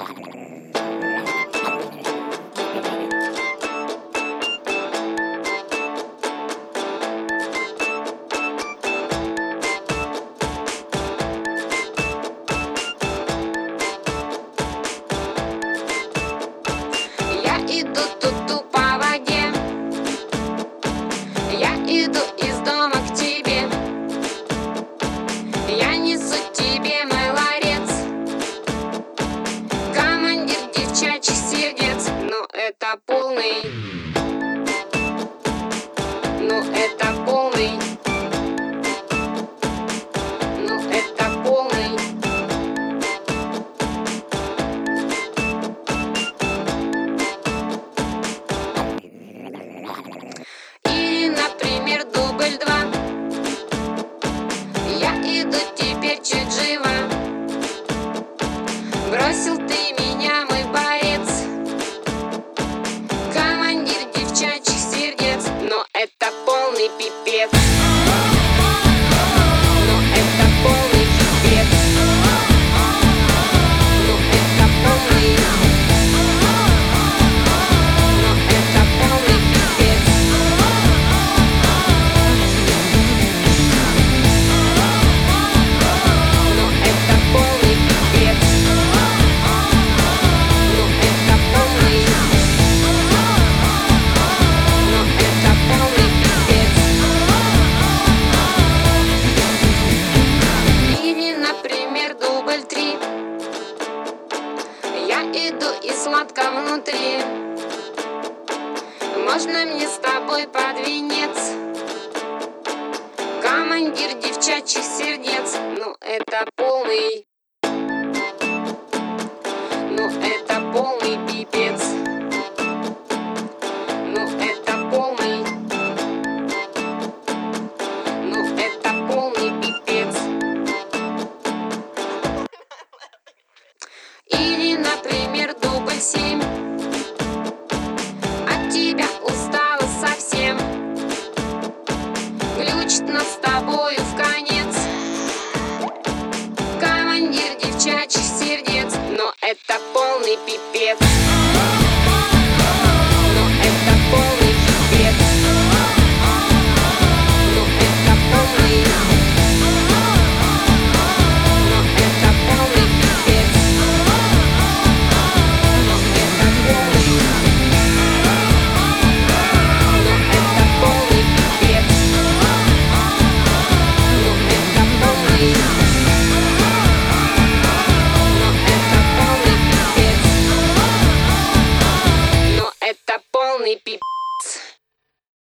Я иду тут по воде, я иду из дома к тебе, я несу тебе мой ларец, командир девчачьих сердец. Ну это полный, ну это полный, ну это полный. Или, например, дубль 2. Я иду теперь чуть жива. Бросил ты меня, мой борец, командир девчачьих сердец. Но это полный пипец. Но это полный пипец. Но это полный. Но это полный пипец. Но это полный пипец. Но это полный. Но это полный пипец. Или, например, дубль 3. Я иду и сладко внутри. Можно мне с тобой под венец, командир девчачьих сердец. Ну это полный, ну это полный пипец. Ну это полный, ну это полный пипец. Или, например, дубль 7. От тебя устала совсем, глючит нас с тобою в конец, командир девчачьих сердец. Но это полный пипец. Но это полный пипец. Но это полный. Но это полный пипец. Но это полный. Но это полный пипец. Но это полный. Но это полный пипец. Но это полный пипец.